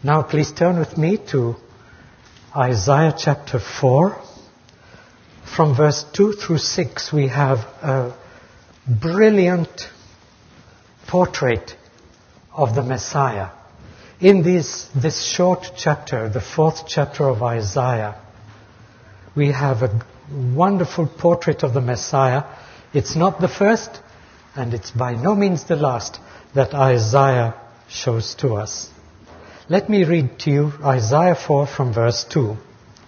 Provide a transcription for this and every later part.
Now please turn with me to Isaiah chapter 4. From verse 2 through 6 we have a brilliant portrait of the Messiah. In this short chapter, the 4th chapter of Isaiah, we have a wonderful portrait of the Messiah. It's not the first, and it's by no means the last that Isaiah shows to us. Let me read to you Isaiah 4 from verse 2.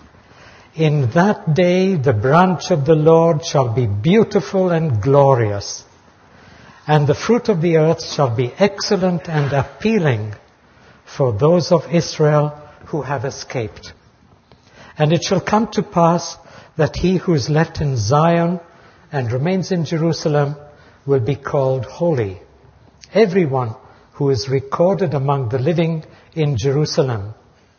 In that day the branch of the Lord shall be beautiful and glorious, and the fruit of the earth shall be excellent and appealing for those of Israel who have escaped. And it shall come to pass that he who is left in Zion and remains in Jerusalem will be called holy, everyone who is recorded among the living in Jerusalem.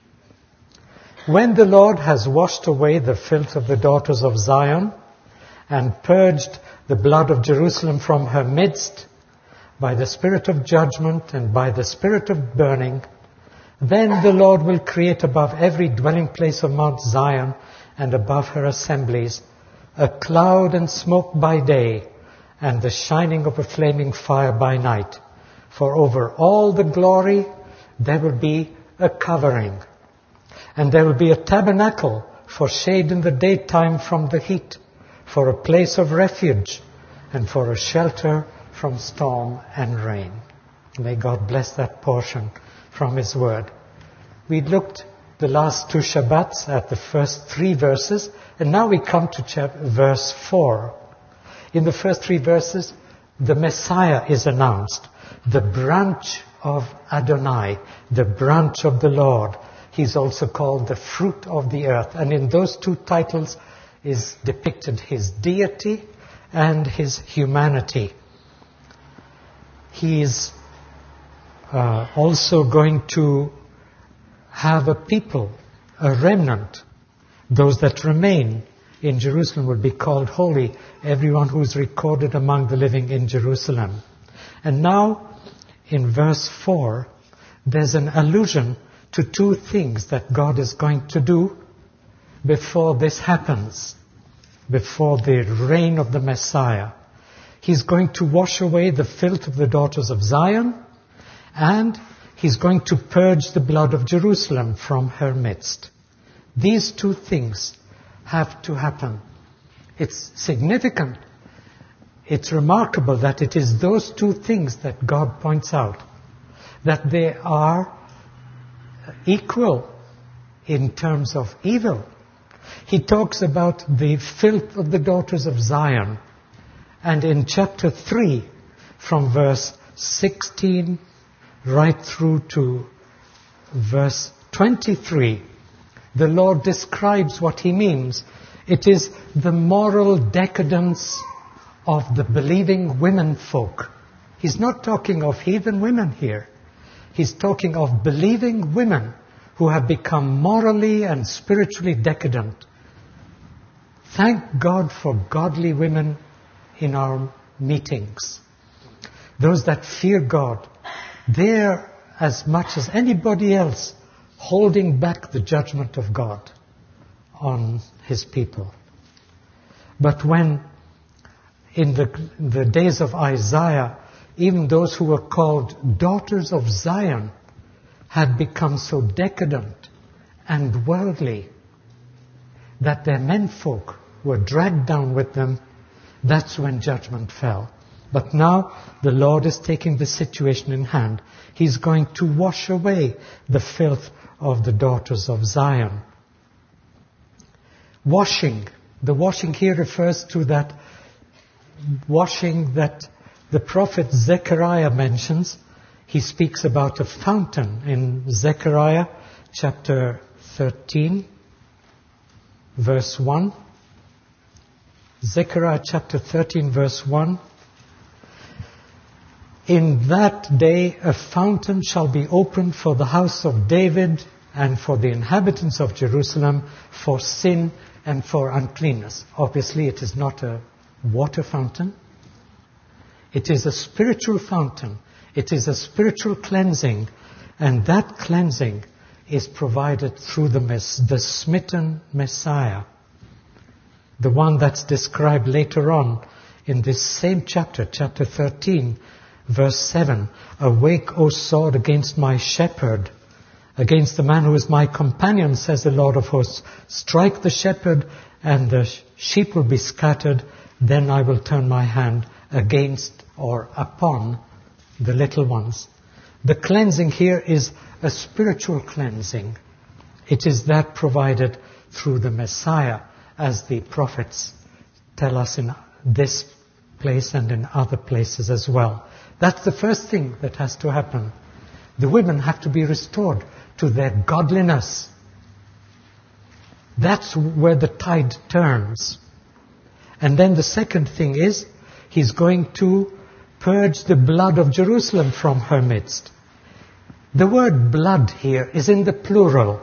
When the Lord has washed away the filth of the daughters of Zion and purged the blood of Jerusalem from her midst by the spirit of judgment and by the spirit of burning, then the Lord will create above every dwelling place of Mount Zion and above her assemblies a cloud and smoke by day and the shining of a flaming fire by night. For over all the glory there will be a covering, and there will be a tabernacle for shade in the daytime from the heat, for a place of refuge, and for a shelter from storm and rain. May God bless that portion from His Word. We looked the last 2 Shabbats at the first 3 verses, and now we come to verse 4. In the first 3 verses, the Messiah is announced, the branch of Adonai, the branch of the Lord. He's also called the fruit of the earth. And in those 2 titles is depicted His deity and His humanity. He is also going to have a people, a remnant. Those that remain in Jerusalem will be called holy, everyone who is recorded among the living in Jerusalem. And now, in verse 4, there's an allusion to 2 things that God is going to do before this happens, before the reign of the Messiah. He's going to wash away the filth of the daughters of Zion, and He's going to purge the blood of Jerusalem from her midst. These 2 things have to happen. It's significant. It's remarkable that it is those 2 things that God points out, that they are equal in terms of evil. He talks about the filth of the daughters of Zion. And in chapter 3, from verse 16 right through to verse 23, the Lord describes what He means. It is the moral decadence of the believing women folk. He's not talking of heathen women here. He's talking of believing women who have become morally and spiritually decadent. Thank God for godly women in our meetings. Those that fear God, they're as much as anybody else holding back the judgment of God on His people. But when in the days of Isaiah, even those who were called daughters of Zion had become so decadent and worldly that their menfolk were dragged down with them, that's when judgment fell. But now the Lord is taking the situation in hand. He's going to wash away the filth of the daughters of Zion. Washing. The washing here refers to that washing that the prophet Zechariah mentions. He speaks about a fountain in Zechariah chapter 13, verse 1. Zechariah chapter 13, verse 1. In that day a fountain shall be opened for the house of David and for the inhabitants of Jerusalem for sin and for uncleanness. Obviously it is not a water fountain. It is a spiritual fountain. It is a spiritual cleansing. And that cleansing is provided through the smitten Messiah. The one that's described later on in this same chapter, chapter 13, verse 7. Awake, O sword, against my shepherd, against the man who is my companion, says the Lord of hosts. Strike the shepherd, and the sheep will be scattered. Then I will turn my hand against or upon the little ones. The cleansing here is a spiritual cleansing. It is that provided through the Messiah, as the prophets tell us in this place and in other places as well. That's the first thing that has to happen. The women have to be restored to their godliness. That's where the tide turns. And then the second thing is, he's going to purge the blood of Jerusalem from her midst. The word blood here is in the plural.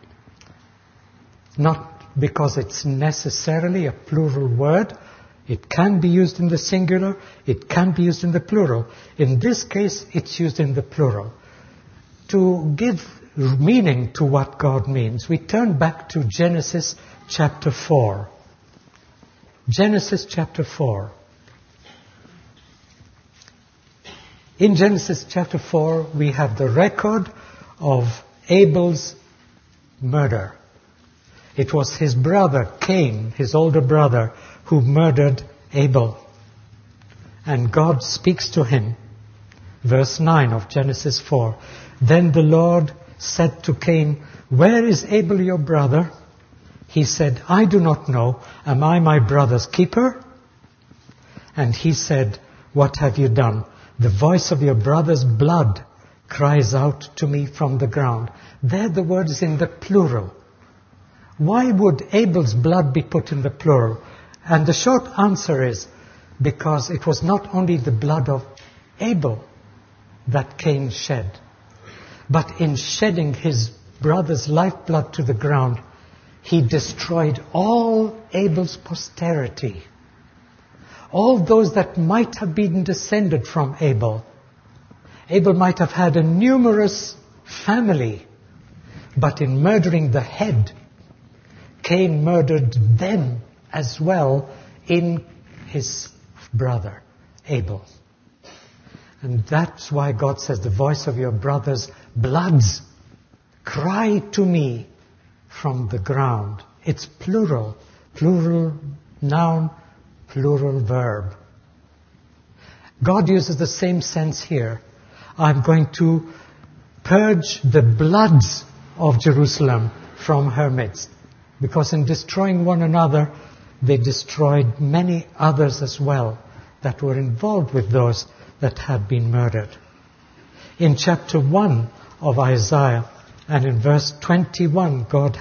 Not because it's necessarily a plural word. It can be used in the singular. It can be used in the plural. In this case, it's used in the plural. To give meaning to what God means, we turn back to Genesis chapter 4. Genesis chapter 4. In Genesis chapter 4, we have the record of Abel's murder. It was his brother, Cain, his older brother, who murdered Abel. And God speaks to him. Verse 9 of Genesis 4. Then the Lord said to Cain, "Where is Abel your brother?" He said, "I do not know. Am I my brother's keeper?" And he said, "What have you done? The voice of your brother's blood cries out to me from the ground." There the word is in the plural. Why would Abel's blood be put in the plural? And the short answer is, because it was not only the blood of Abel that Cain shed, but in shedding his brother's lifeblood to the ground, he destroyed all Abel's posterity. All those that might have been descended from Abel. Abel might have had a numerous family, but in murdering the head, Cain murdered them as well in his brother, Abel. And that's why God says, the voice of your brother's bloods cry to me from the ground. It's plural. Plural noun, plural verb. God uses the same sense here. I'm going to purge the bloods of Jerusalem from her midst. Because in destroying one another, they destroyed many others as well that were involved with those that had been murdered. In chapter 1 of Isaiah and in verse 21, God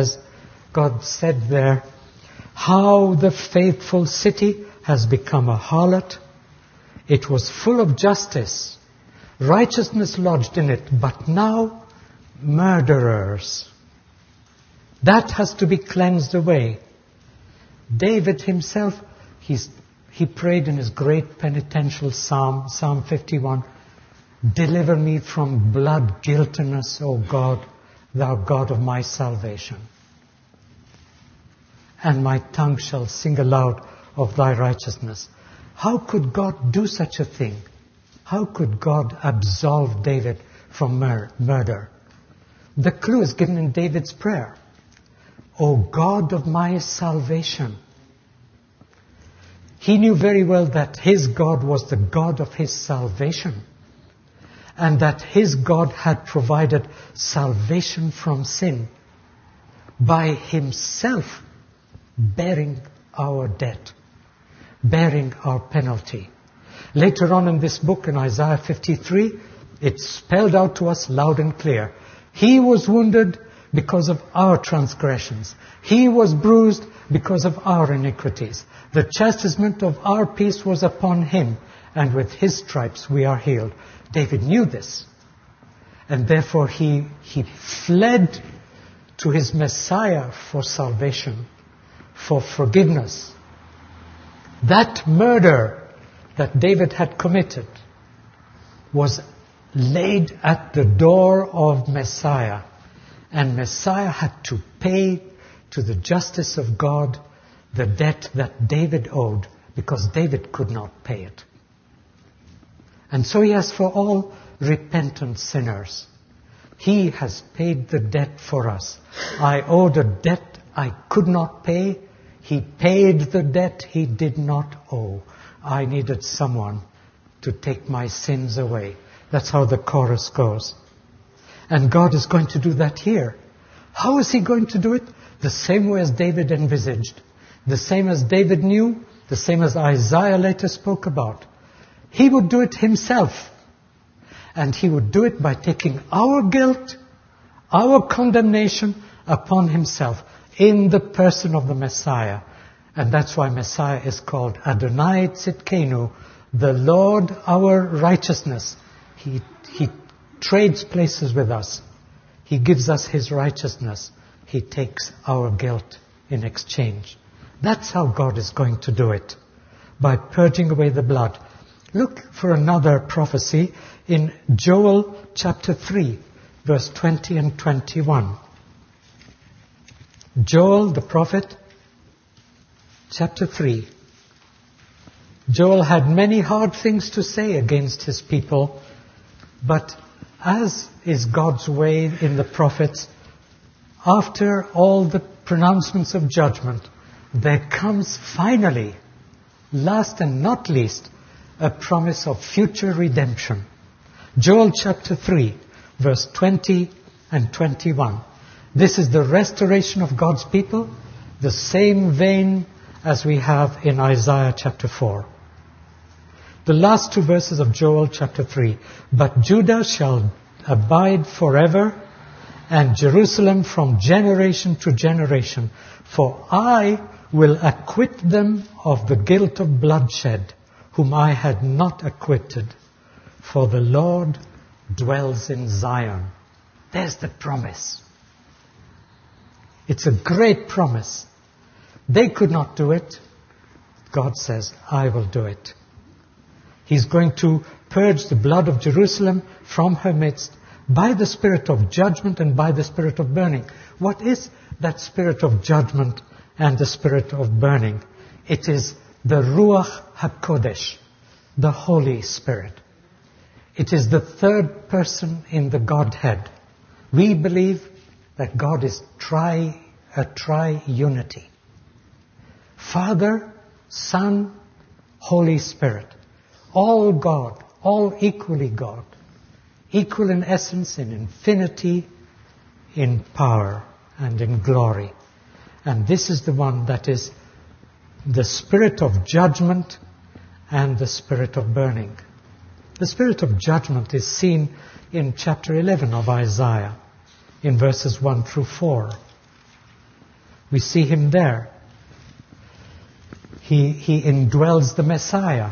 said there, "How the faithful city has become a harlot. It was full of justice, righteousness lodged in it, but now murderers." That has to be cleansed away. David himself, he prayed in his great penitential psalm, Psalm 51, "Deliver me from blood guiltiness, O God, thou God of my salvation. And my tongue shall sing aloud of thy righteousness." How could God do such a thing? How could God absolve David from murder? The clue is given in David's prayer. "O God of my salvation." He knew very well that his God was the God of his salvation, and that his God had provided salvation from sin by himself bearing our debt, bearing our penalty. Later on in this book, in Isaiah 53, it's spelled out to us loud and clear. He was wounded because of our transgressions. He was bruised because of our iniquities. The chastisement of our peace was upon him, and with his stripes we are healed. David knew this, and therefore he fled to his Messiah for salvation, for forgiveness. That murder that David had committed was laid at the door of Messiah. And Messiah had to pay to the justice of God the debt that David owed, because David could not pay it. And so he has for all repentant sinners. He has paid the debt for us. I owed a debt I could not pay. He paid the debt he did not owe. I needed someone to take my sins away. That's how the chorus goes. And God is going to do that here. How is he going to do it? The same way as David envisaged. The same as David knew. The same as Isaiah later spoke about. He would do it himself. And he would do it by taking our guilt, our condemnation upon himself in the person of the Messiah. And that's why Messiah is called Adonai Tzidkenu, the Lord our righteousness. He trades places with us. He gives us his righteousness. He takes our guilt in exchange. That's how God is going to do it, by purging away the blood. Look for another prophecy in Joel chapter 3, verse 20 and 21. Joel the prophet, chapter 3. Joel had many hard things to say against his people, but as is God's way in the prophets, after all the pronouncements of judgment, there comes finally, last and not least, a promise of future redemption. Joel chapter 3, verse 20 and 21. This is the restoration of God's people, the same vein as we have in Isaiah chapter 4. The last two verses of Joel chapter 3. But Judah shall abide forever, and Jerusalem from generation to generation. For I will acquit them of the guilt of bloodshed, whom I had not acquitted. For the Lord dwells in Zion. There's the promise. It's a great promise. They could not do it. God says, I will do it. He's going to purge the blood of Jerusalem from her midst by the spirit of judgment and by the spirit of burning. What is that spirit of judgment and the spirit of burning? It is the Ruach HaKodesh, the Holy Spirit. It is the third person in the Godhead. We believe that God is a tri-unity. Father, Son, Holy Spirit. All God, all equally God. Equal in essence, in infinity, in power, and in glory. And this is the one that is the spirit of judgment and the spirit of burning. The spirit of judgment is seen in chapter 11 of Isaiah, in verses 1 through 4. We see him there. He indwells the Messiah.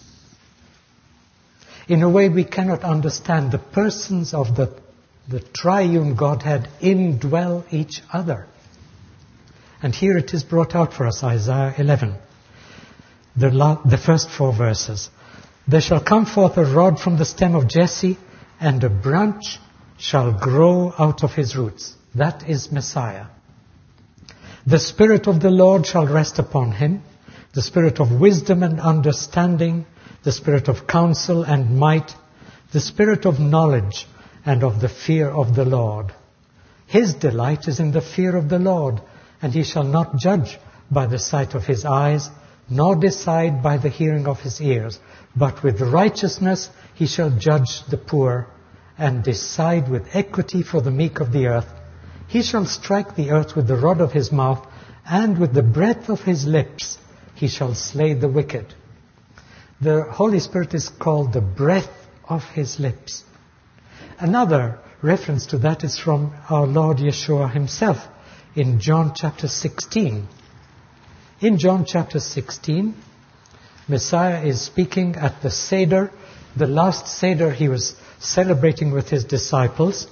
In a way we cannot understand. The persons of the triune Godhead indwell each other. And here it is brought out for us, Isaiah 11. The first 4 verses. There shall come forth a rod from the stem of Jesse, and a branch shall grow out of his roots. That is Messiah. The Spirit of the Lord shall rest upon him, the Spirit of wisdom and understanding, the Spirit of counsel and might, the Spirit of knowledge and of the fear of the Lord. His delight is in the fear of the Lord, and he shall not judge by the sight of his eyes, nor decide by the hearing of his ears, but with righteousness he shall judge the poor, and decide with equity for the meek of the earth. He shall strike the earth with the rod of his mouth, and with the breath of his lips he shall slay the wicked. The Holy Spirit is called the breath of his lips. Another reference to that is from our Lord Yeshua himself in John chapter 16. In John chapter 16, Messiah is speaking at the Seder, the last Seder he was celebrating with his disciples.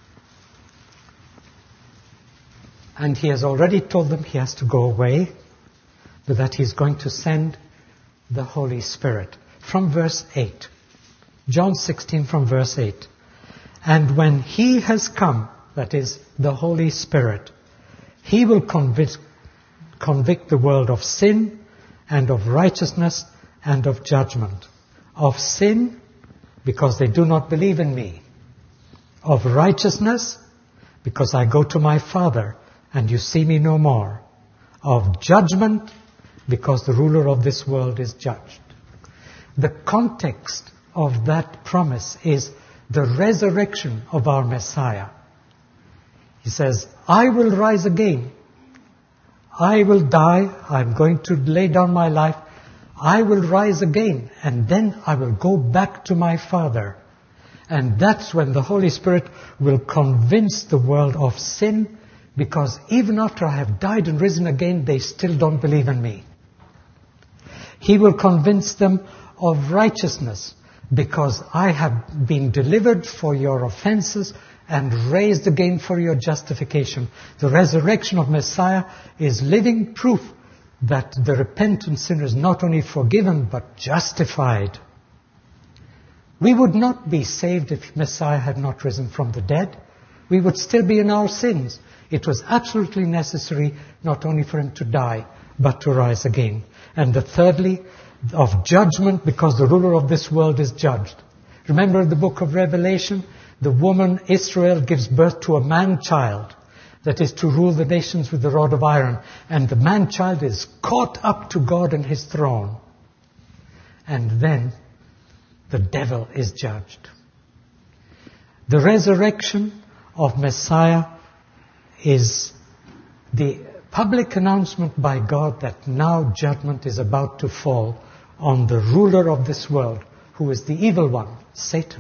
And he has already told them he has to go away, but that he's going to send the Holy Spirit. From verse 8. John 16 from verse 8. And when he has come, that is, the Holy Spirit. He will convict the world of sin and of righteousness and of judgment. Of sin, because they do not believe in me. Of righteousness, because I go to my Father and you see me no more. Of judgment, because the ruler of this world is judged. The context of that promise is the resurrection of our Messiah. He says, I will rise again. I will die. I'm going to lay down my life. I will rise again. And then I will go back to my Father. And that's when the Holy Spirit will convince the world of sin, because even after I have died and risen again, they still don't believe in me. He will convince them of righteousness, because I have been delivered for your offenses and raised again for your justification. The resurrection of Messiah is living proof that the repentant sinner is not only forgiven but justified. We would not be saved if Messiah had not risen from the dead. We would still be in our sins. It was absolutely necessary not only for him to die, but to rise again. And thirdly, of judgment, because the ruler of this world is judged. Remember the book of Revelation? The woman Israel gives birth to a man-child that is to rule the nations with the rod of iron. And the man-child is caught up to God and his throne. And then the devil is judged. The resurrection of Messiah is the public announcement by God that now judgment is about to fall on the ruler of this world, who is the evil one, Satan.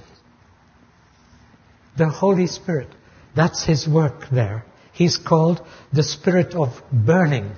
The Holy Spirit, that's his work there. He's called the Spirit of burning.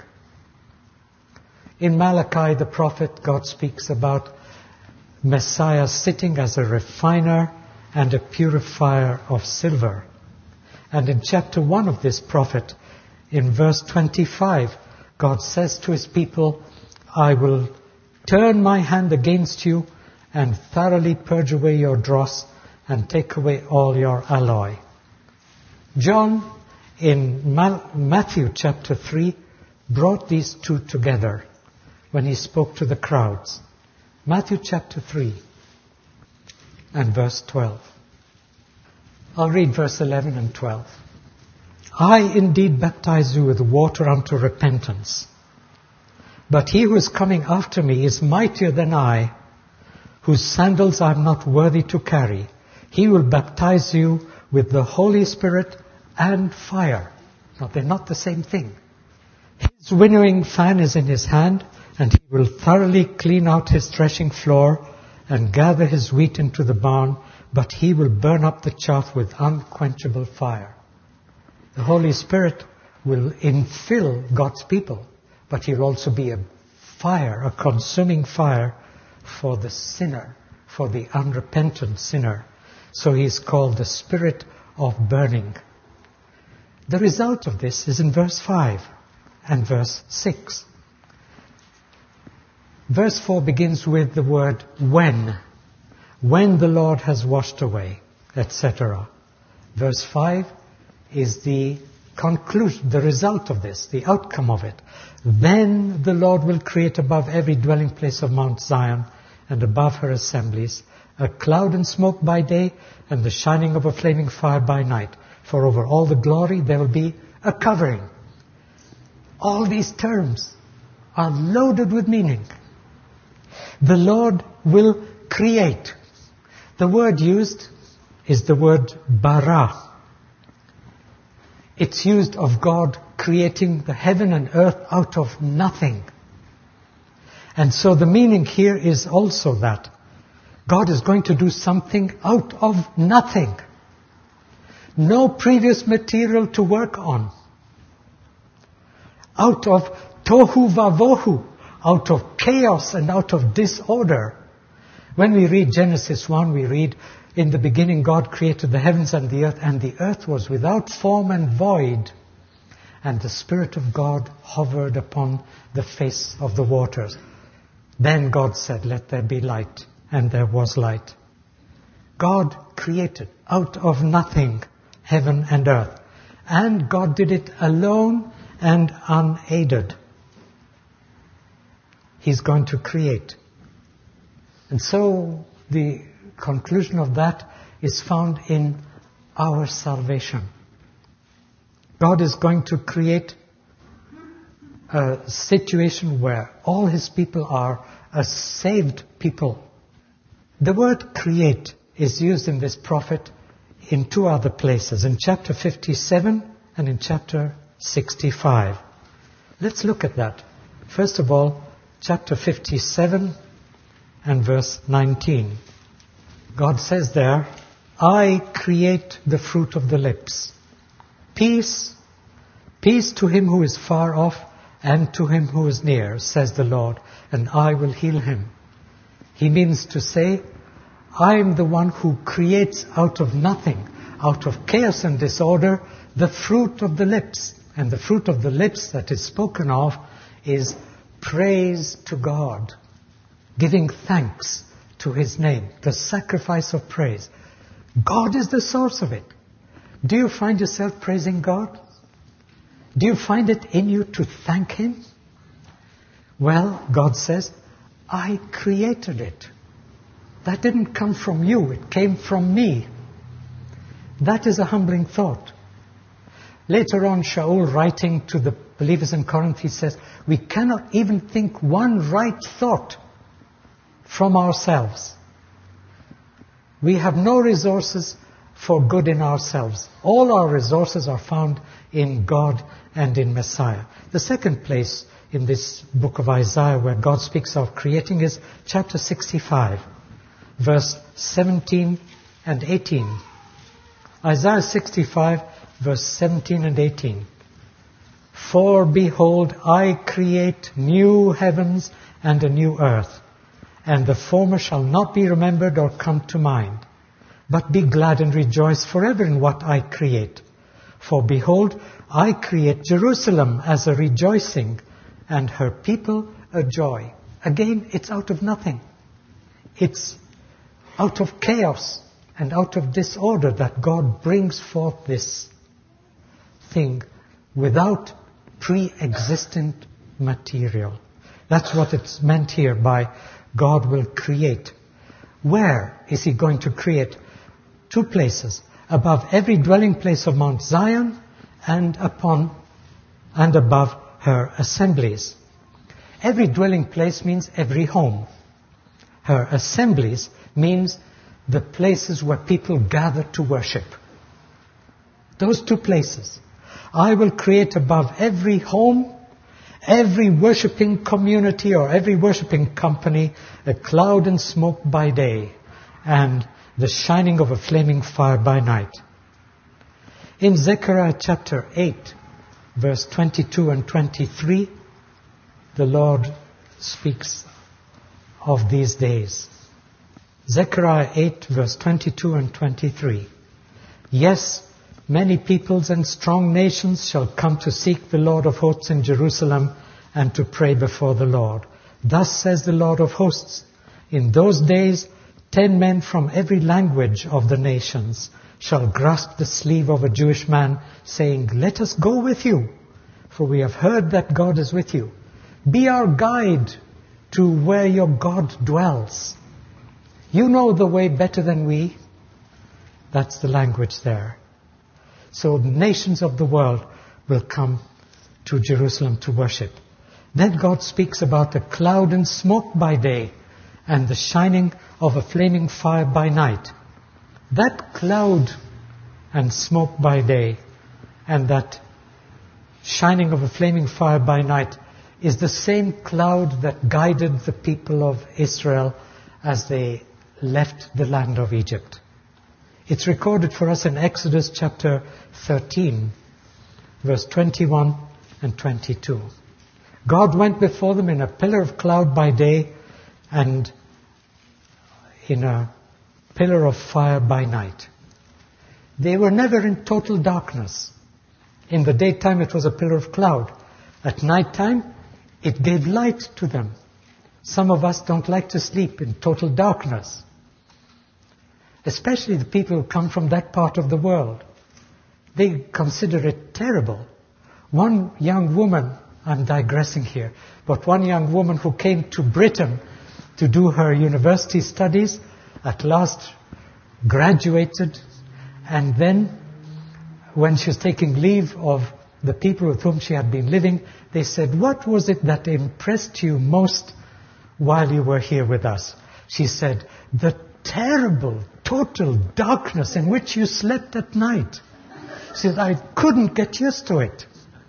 In Malachi, the prophet, God speaks about Messiah sitting as a refiner and a purifier of silver. And in chapter 1 of this prophet, in verse 25, God says to his people, I will turn my hand against you and thoroughly purge away your dross and take away all your alloy. John, in Matthew chapter 3, brought these two together when he spoke to the crowds. Matthew chapter 3 and verse 12. I'll read verse 11 and 12. I indeed baptize you with water unto repentance. But he who is coming after me is mightier than I, whose sandals I am not worthy to carry. He will baptize you with the Holy Spirit and fire. Now, they're not the same thing. His winnowing fan is in his hand, and he will thoroughly clean out his threshing floor and gather his wheat into the barn, but he will burn up the chaff with unquenchable fire. The Holy Spirit will infill God's people, but he will also be a fire, a consuming fire for the sinner, for the unrepentant sinner. So he is called the Spirit of burning. The result of this is in verse 5 and verse 6. Verse 4 begins with the word when the Lord has washed away, etc. Verse 5 is the conclusion, the result of this, the outcome of it. Then the Lord will create above every dwelling place of Mount Zion and above her assemblies a cloud and smoke by day and the shining of a flaming fire by night. For over all the glory there will be a covering. All these terms are loaded with meaning. The Lord will create. The word used is the word bara. It's used of God creating the heaven and earth out of nothing. And so the meaning here is also that God is going to do something out of nothing. No previous material to work on. Out of tohu vavohu, out of chaos and out of disorder. When we read Genesis 1, we read, in the beginning God created the heavens and the earth was without form and void, and the Spirit of God hovered upon the face of the waters. Then God said, let there be light, and there was light. God created out of nothing heaven and earth. And God did it alone and unaided. He's going to create. And so the conclusion of that is found in our salvation. God is going to create a situation where all His people are a saved people. The word create is used in this prophet in two other places, in chapter 57 and in chapter 65. Let's look at that. First of all, chapter 57 and verse 19. God says there, I create the fruit of the lips. Peace, peace to him who is far off and to him who is near, says the Lord, and I will heal him. He means to say, I am the one who creates out of nothing, out of chaos and disorder, the fruit of the lips. And the fruit of the lips that is spoken of is praise to God, giving thanks to His name, the sacrifice of praise. God is the source of it. Do you find yourself praising God? Do you find it in you to thank Him? Well, God says, I created it. That didn't come from you, it came from me. That is a humbling thought. Later on, Shaul, writing to the believers in Corinth, he says, we cannot even think one right thought from ourselves. We have no resources for good in ourselves. All our resources are found in God and in Messiah. The second place in this book of Isaiah where God speaks of creating is chapter 65, verse 17 and 18. Isaiah 65, verse 17 and 18. For behold, I create new heavens and a new earth, and the former shall not be remembered or come to mind. But be glad and rejoice forever in what I create. For behold, I create Jerusalem as a rejoicing, and her people a joy. Again, it's out of nothing. It's out of chaos and out of disorder that God brings forth this thing without pre-existent material. That's what it's meant here by God will create. Where is He going to create? Two places. Above every dwelling place of Mount Zion and above her assemblies. Every dwelling place means every home. Her assemblies means the places where people gather to worship. Those two places. I will create above every home, every worshipping community or every worshipping company, a cloud and smoke by day and the shining of a flaming fire by night. In Zechariah chapter 8, verse 22 and 23, the Lord speaks of these days. Zechariah 8, verse 22 and 23. Yes, many peoples and strong nations shall come to seek the Lord of hosts in Jerusalem and to pray before the Lord. Thus says the Lord of hosts, in those days 10 men from every language of the nations shall grasp the sleeve of a Jewish man, saying, let us go with you, for we have heard that God is with you. Be our guide to where your God dwells. You know the way better than we. That's the language there. So the nations of the world will come to Jerusalem to worship. Then God speaks about a cloud and smoke by day and the shining of a flaming fire by night. That cloud and smoke by day and that shining of a flaming fire by night is the same cloud that guided the people of Israel as they left the land of Egypt. It's recorded for us in Exodus chapter 13, verse 21 and 22. God went before them in a pillar of cloud by day and in a pillar of fire by night. They were never in total darkness. In the daytime it was a pillar of cloud. At nighttime it gave light to them. Some of us don't like to sleep in total darkness. Especially the people who come from that part of the world. They consider it terrible. One young woman, I'm digressing here, but one young woman who came to Britain to do her university studies, at last graduated, and then when she was taking leave of the people with whom she had been living, they said, "What was it that impressed you most while you were here with us?" She said, "The terrible, total darkness in which you slept at night." She said, "I couldn't get used to it."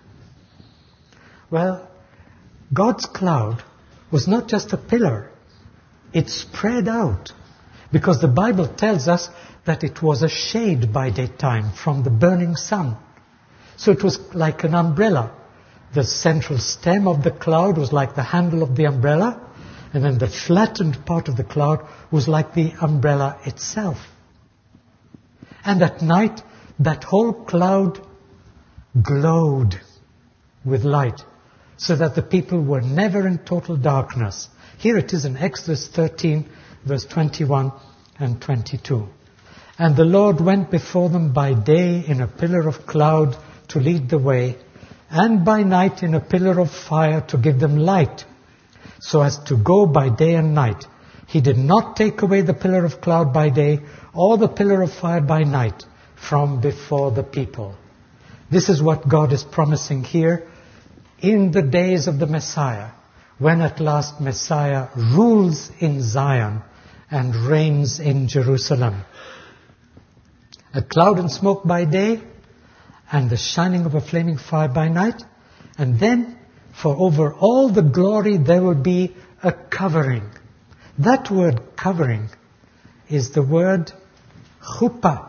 Well, God's cloud was not just a pillar. It spread out. Because the Bible tells us that it was a shade by daytime from the burning sun. So it was like an umbrella. The central stem of the cloud was like the handle of the umbrella, and then the flattened part of the cloud was like the umbrella itself. And at night, that whole cloud glowed with light, so that the people were never in total darkness. Here it is in Exodus 13, verse 21 and 22. "And the Lord went before them by day in a pillar of cloud to lead the way, and by night in a pillar of fire to give them light, so as to go by day and night. He did not take away the pillar of cloud by day or the pillar of fire by night from before the people." This is what God is promising here in the days of the Messiah, when at last Messiah rules in Zion and reigns in Jerusalem. A cloud and smoke by day, and the shining of a flaming fire by night, and then for over all the glory there will be a covering. That word covering is the word chuppah,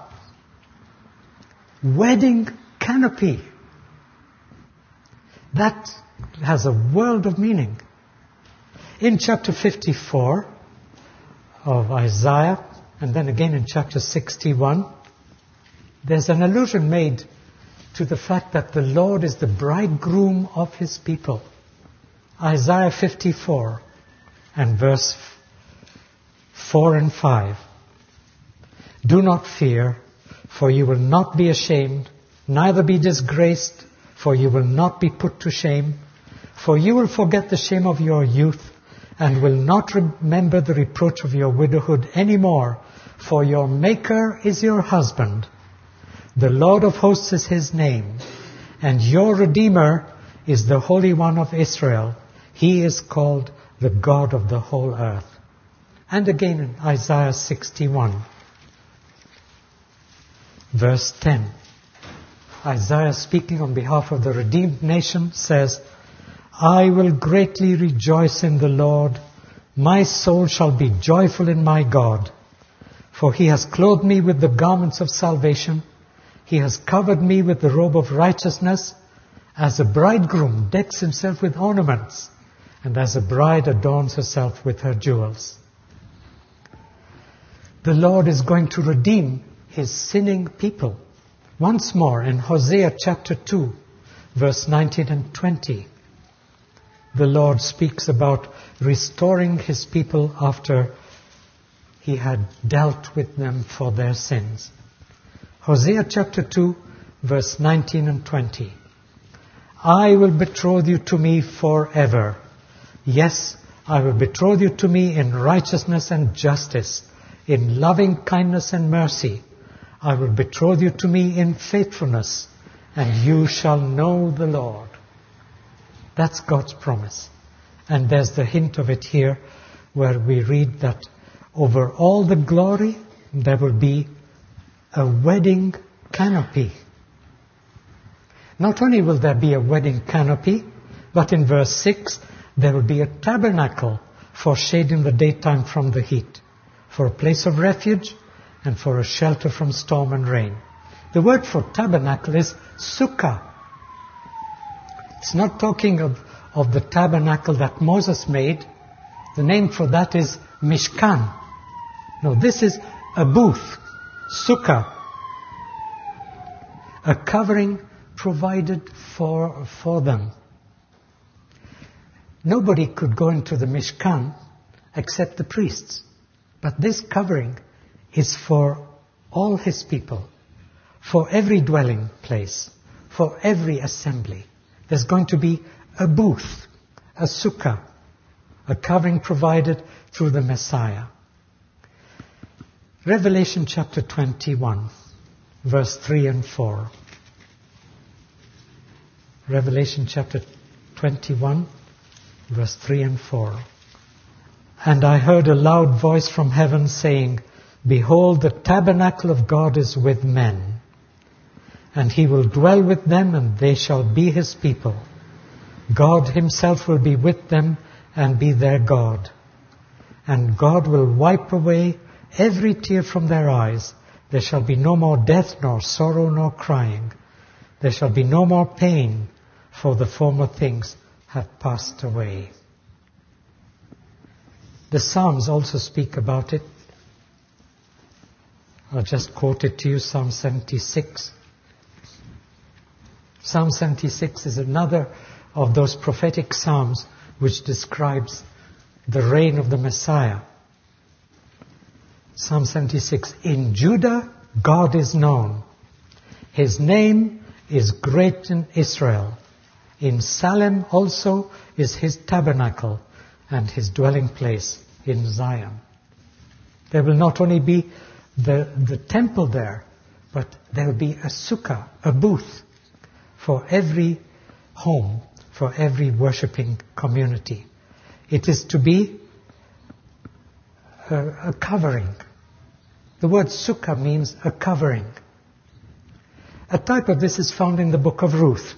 wedding canopy. That has a world of meaning. In chapter 54 of Isaiah, and then again in chapter 61, there's an allusion made to the fact that the Lord is the bridegroom of His people. Isaiah 54 and verse 4 and 5. "Do not fear, for you will not be ashamed, neither be disgraced, for you will not be put to shame. For you will forget the shame of your youth, and will not remember the reproach of your widowhood any more, for your Maker is your husband. The Lord of hosts is His name, and your Redeemer is the Holy One of Israel. He is called the God of the whole earth." And again in Isaiah 61, verse 10. Isaiah, speaking on behalf of the redeemed nation, says, "I will greatly rejoice in the Lord. My soul shall be joyful in my God. For He has clothed me with the garments of salvation. He has covered me with the robe of righteousness, as a bridegroom decks himself with ornaments, and as a bride adorns herself with her jewels." The Lord is going to redeem His sinning people. Once more in Hosea chapter 2, verse 19 and 20, the Lord speaks about restoring His people after He had dealt with them for their sins. Hosea chapter 2, verse 19 and 20. "I will betroth you to me forever. Yes, I will betroth you to me in righteousness and justice, in loving kindness and mercy. I will betroth you to me in faithfulness, and you shall know the Lord." That's God's promise. And there's the hint of it here, where we read that over all the glory there will be a wedding canopy. Not only will there be a wedding canopy, but in verse 6, there will be a tabernacle for shade in the daytime from the heat, for a place of refuge, and for a shelter from storm and rain. The word for tabernacle is sukkah. It's not talking of the tabernacle that Moses made. The name for that is Mishkan. No, this is a booth, sukkah, a covering provided for them. Nobody could go into the Mishkan except the priests. But this covering is for all His people, for every dwelling place, for every assembly. There's going to be a booth, a sukkah, a covering provided through the Messiah. Revelation chapter 21, verse 3 and 4. Revelation chapter 21, verse 3 and 4. And I heard a loud voice from heaven saying, Behold, the tabernacle of God is with men, and he will dwell with them, and they shall be his people. God himself will be with them and be their God. And God will wipe away every tear from their eyes. There shall be no more death, nor sorrow, nor crying. There shall be no more pain, for the former things have passed away. The Psalms also speak about it. I'll just quote it to you, Psalm 76. Psalm 76 is another of those prophetic psalms which describes the reign of the Messiah. Psalm 76, in Judah God is known. His name is great in Israel. In Salem also is his tabernacle and his dwelling place in Zion. There will not only be the temple there, but there will be a sukkah, a booth, for every home, for every worshipping community. It is to be a covering. The word sukkah means a covering. A type of this is found in the book of Ruth.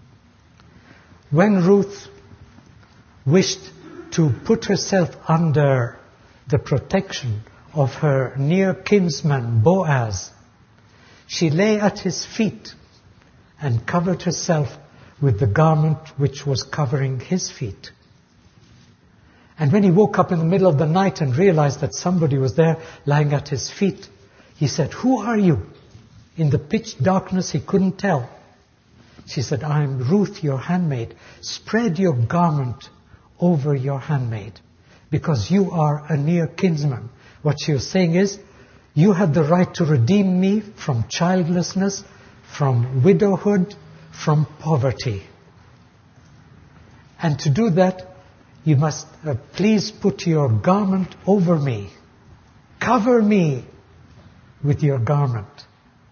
When Ruth wished to put herself under the protection of her near kinsman Boaz, she lay at his feet and covered herself with the garment which was covering his feet. And when he woke up in the middle of the night and realized that somebody was there lying at his feet, he said, "Who are you?" In the pitch darkness he couldn't tell. She said, "I am Ruth, your handmaid. Spread your garment over your handmaid, because you are a near kinsman." What she was saying is, you have the right to redeem me from childlessness, from widowhood, from poverty. And to do that, you must please put your garment over me. Cover me with your garment.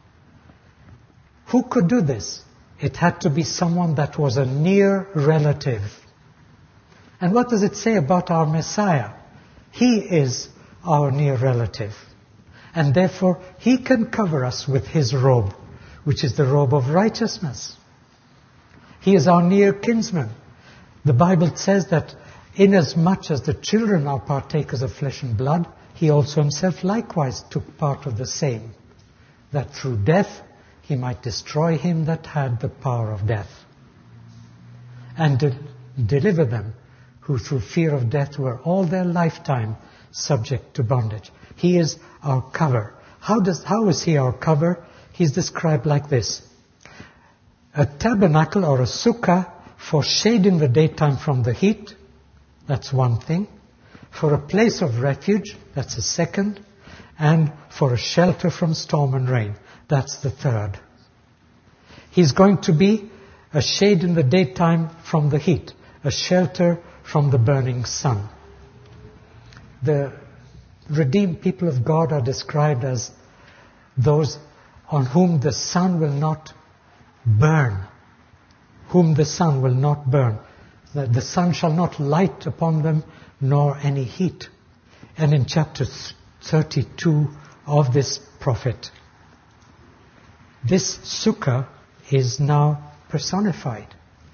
Who could do this? It had to be someone that was a near relative. And what does it say about our Messiah? He is our near relative. And therefore, he can cover us with his robe, which is the robe of righteousness. He is our near kinsman. The Bible says that inasmuch as the children are partakers of flesh and blood, he also himself likewise took part of the same, that through death he might destroy him that had the power of death, and deliver them who through fear of death were all their lifetime subject to bondage. He is our cover. How is he our cover? He's described like this: a tabernacle or a sukkah for shade in the daytime from the heat, that's one thing. For a place of refuge, that's a second. And for a shelter from storm and rain, that's the third. He's going to be a shade in the daytime from the heat, a shelter from the burning sun. The redeemed people of God are described as those on whom the sun will not burn. Whom the sun will not burn. That the sun shall not light upon them, nor any heat. And in chapter 32 of this prophet, this sukkah is now personified.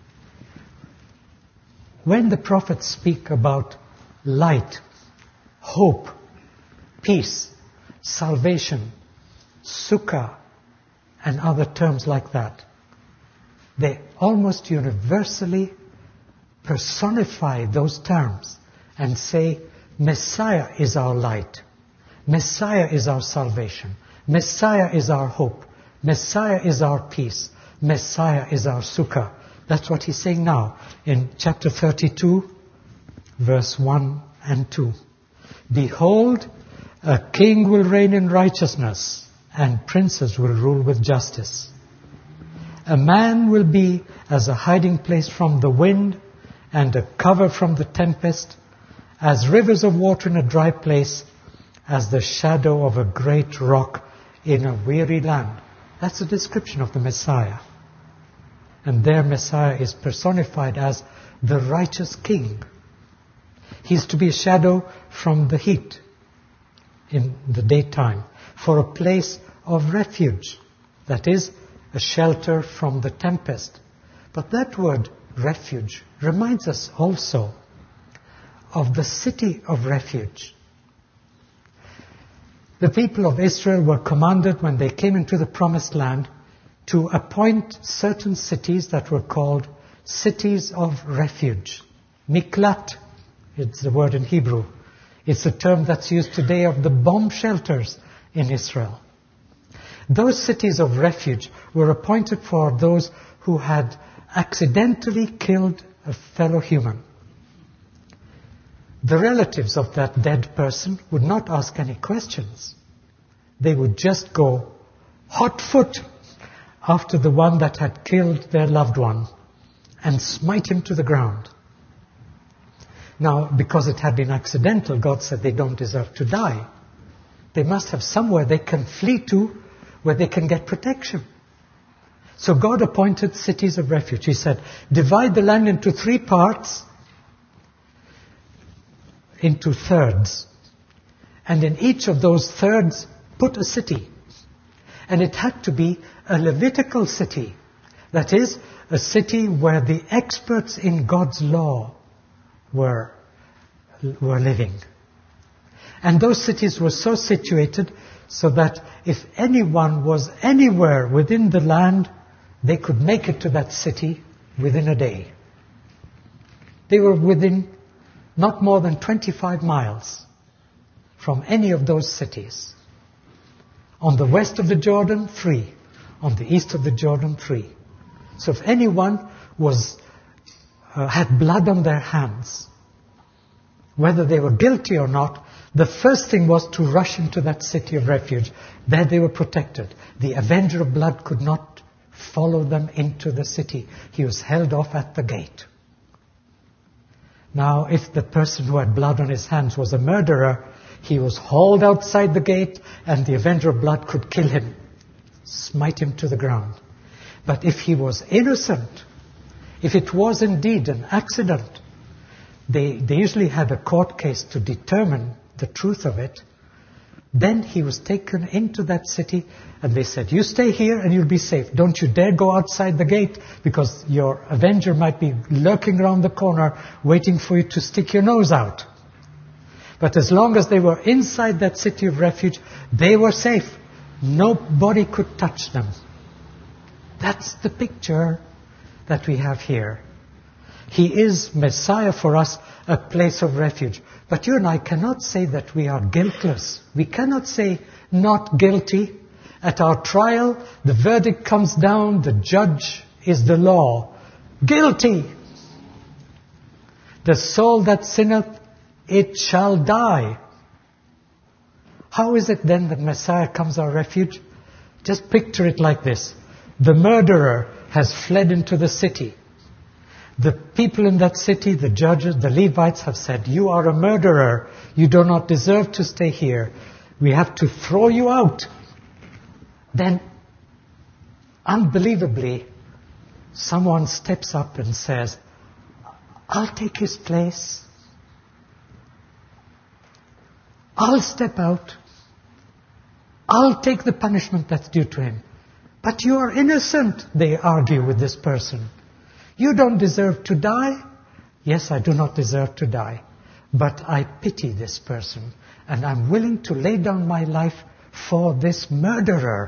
When the prophets speak about light, hope, peace, salvation, sukkah, and other terms like that, they almost universally personify those terms and say, Messiah is our light. Messiah is our salvation. Messiah is our hope. Messiah is our peace. Messiah is our sukkah. That's what he's saying now in chapter 32, verse 1 and 2. Behold, a king will reign in righteousness and princes will rule with justice. A man will be as a hiding place from the wind and a cover from the tempest, as rivers of water in a dry place, as the shadow of a great rock in a weary land. That's a description of the Messiah. And there Messiah is personified as the righteous king. He's to be a shadow from the heat in the daytime, for a place of refuge, that is, a shelter from the tempest. But that word refuge reminds us also of the city of refuge. The people of Israel were commanded when they came into the promised land to appoint certain cities that were called cities of refuge. Miklat, it's the word in Hebrew. It's a term that's used today of the bomb shelters in Israel. Those cities of refuge were appointed for those who had accidentally killed a fellow human. The relatives of that dead person would not ask any questions. They would just go hot foot after the one that had killed their loved one and smite him to the ground. Now, because it had been accidental, God said they don't deserve to die. They must have somewhere they can flee to where they can get protection. So God appointed cities of refuge. He said, divide the land into 3 parts, into thirds. And in each of those thirds, put a city. And it had to be a Levitical city. That is, a city where the experts in God's law were living. And those cities were so situated so that if anyone was anywhere within the land, they could make it to that city within a day. They were within not more than 25 miles from any of those cities. On the west of the Jordan, 3. On the east of the Jordan, 3. So if anyone had blood on their hands, whether they were guilty or not, the first thing was to rush into that city of refuge. There they were protected. The avenger of blood could not follow them into the city. He was held off at the gate. Now, if the person who had blood on his hands was a murderer, he was hauled outside the gate and the avenger of blood could kill him, smite him to the ground. But if he was innocent, if it was indeed an accident, they usually had a court case to determine the truth of it. Then he was taken into that city and they said, you stay here and you'll be safe. Don't you dare go outside the gate because your avenger might be lurking around the corner waiting for you to stick your nose out. But as long as they were inside that city of refuge, they were safe. Nobody could touch them. That's the picture that we have here. He is Messiah for us, a place of refuge. But you and I cannot say that we are guiltless. We cannot say not guilty. At our trial, the verdict comes down, the judge is the law. Guilty! The soul that sinneth, it shall die. How is it then that Messiah comes our refuge? Just picture it like this. The murderer has fled into the city. The people in that city, the judges, the Levites have said, you are a murderer. You do not deserve to stay here. We have to throw you out. Then, unbelievably, someone steps up and says, I'll take his place. I'll step out. I'll take the punishment that's due to him. But you are innocent, they argue with this person. You don't deserve to die. Yes, I do not deserve to die. But I pity this person. And I'm willing to lay down my life for this murderer.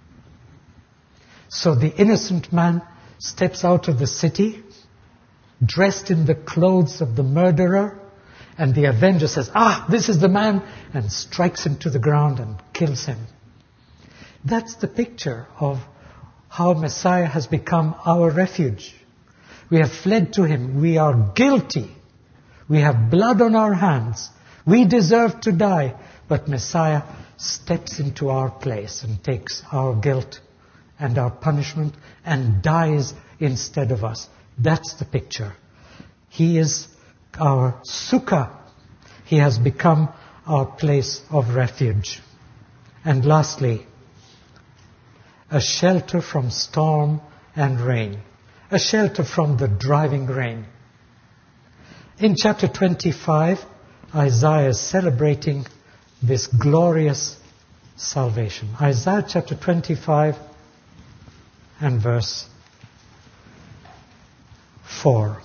So the innocent man steps out of the city, dressed in the clothes of the murderer, and the avenger says, this is the man, and strikes him to the ground and kills him. That's the picture of how Messiah has become our refuge. We have fled to him. We are guilty. We have blood on our hands. We deserve to die. But Messiah steps into our place and takes our guilt and our punishment and dies instead of us. That's the picture. He is our sukkah. He has become our place of refuge. And lastly, a shelter from storm and rain. A shelter from the driving rain. In chapter 25, Isaiah is celebrating this glorious salvation. Isaiah chapter 25 and verse 4.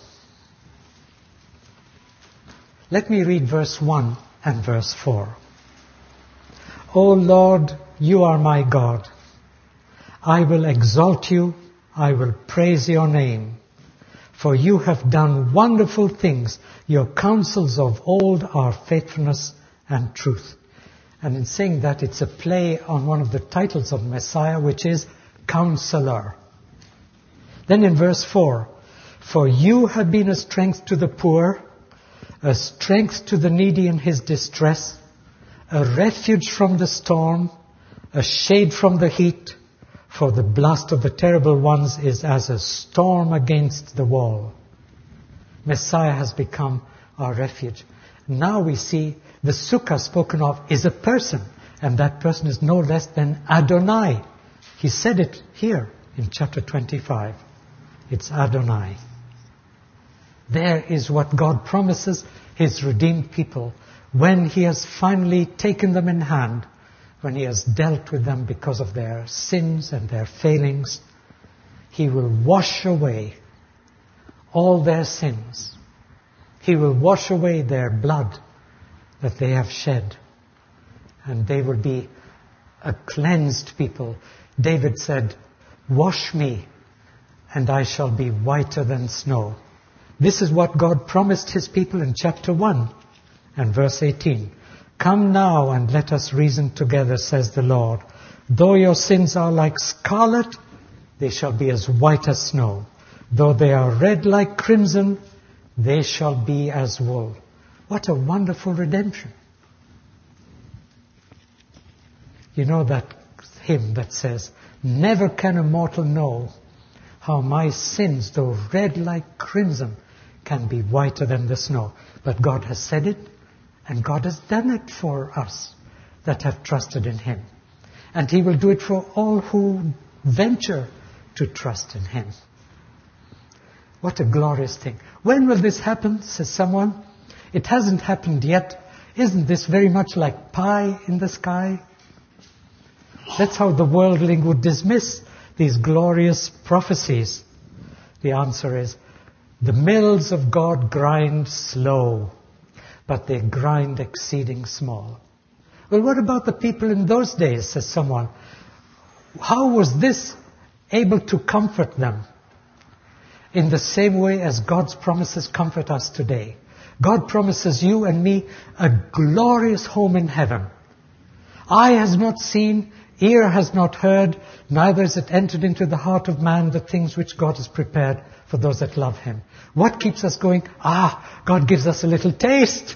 Let me read verse 1 and verse 4. O Lord, you are my God. I will exalt you. I will praise your name. For you have done wonderful things. Your counsels of old are faithfulness and truth. And in saying that, it's a play on one of the titles of Messiah, which is Counselor. Then in verse 4, for you have been a strength to the poor, a strength to the needy in his distress, a refuge from the storm, a shade from the heat, for the blast of the terrible ones is as a storm against the wall. Messiah has become our refuge. Now we see the sukkah spoken of is a person, and that person is no less than Adonai. He said it here in chapter 25. It's Adonai. There is what God promises His redeemed people when He has finally taken them in hand, when He has dealt with them because of their sins and their failings. He will wash away all their sins. He will wash away their blood that they have shed. And they will be a cleansed people. David said, wash me and I shall be whiter than snow. This is what God promised His people in chapter 1 and verse 18. Come now and let us reason together, says the Lord. Though your sins are like scarlet, they shall be as white as snow. Though they are red like crimson, they shall be as wool. What a wonderful redemption. You know that hymn that says, never can a mortal know how my sins, though red like crimson, can be whiter than the snow. But God has said it, and God has done it for us that have trusted in Him. And He will do it for all who venture to trust in Him. What a glorious thing. When will this happen, says someone? It hasn't happened yet. Isn't this very much like pie in the sky? That's how the worldling would dismiss these glorious prophecies. The answer is, the mills of God grind slow, but they grind exceeding small. Well, what about the people in those days, says someone? How was this able to comfort them? In the same way as God's promises comfort us today. God promises you and me a glorious home in heaven. Eye has not seen, ear has not heard, neither has it entered into the heart of man the things which God has prepared for those that love Him. What keeps us going? God gives us a little taste.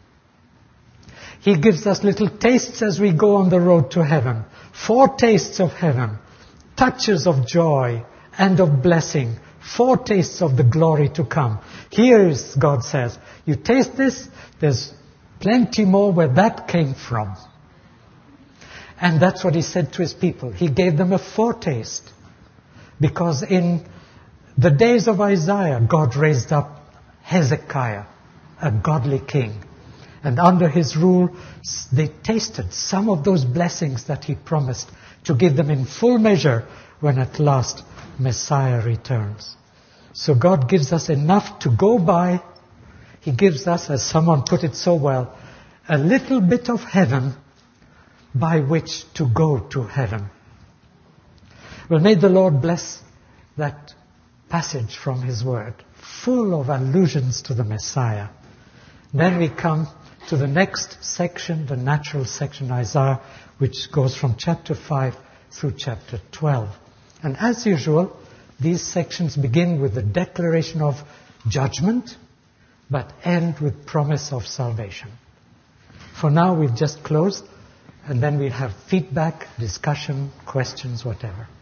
He gives us little tastes as we go on the road to heaven. Foretastes of heaven, touches of joy and of blessing, foretastes of the glory to come. Here is, God says, you taste this, there's plenty more where that came from. And that's what He said to His people. He gave them a foretaste. Because in the days of Isaiah, God raised up Hezekiah, a godly king. And under his rule, they tasted some of those blessings that He promised to give them in full measure when at last Messiah returns. So God gives us enough to go by. He gives us, as someone put it so well, a little bit of heaven by which to go to heaven. Well, may the Lord bless that passage from His Word, full of allusions to the Messiah. Then we come to the next section, the natural section, Isaiah, which goes from chapter 5 through chapter 12. And as usual, these sections begin with the declaration of judgment, but end with promise of salvation. For now, we've just closed And then we'll have feedback, discussion, questions, whatever.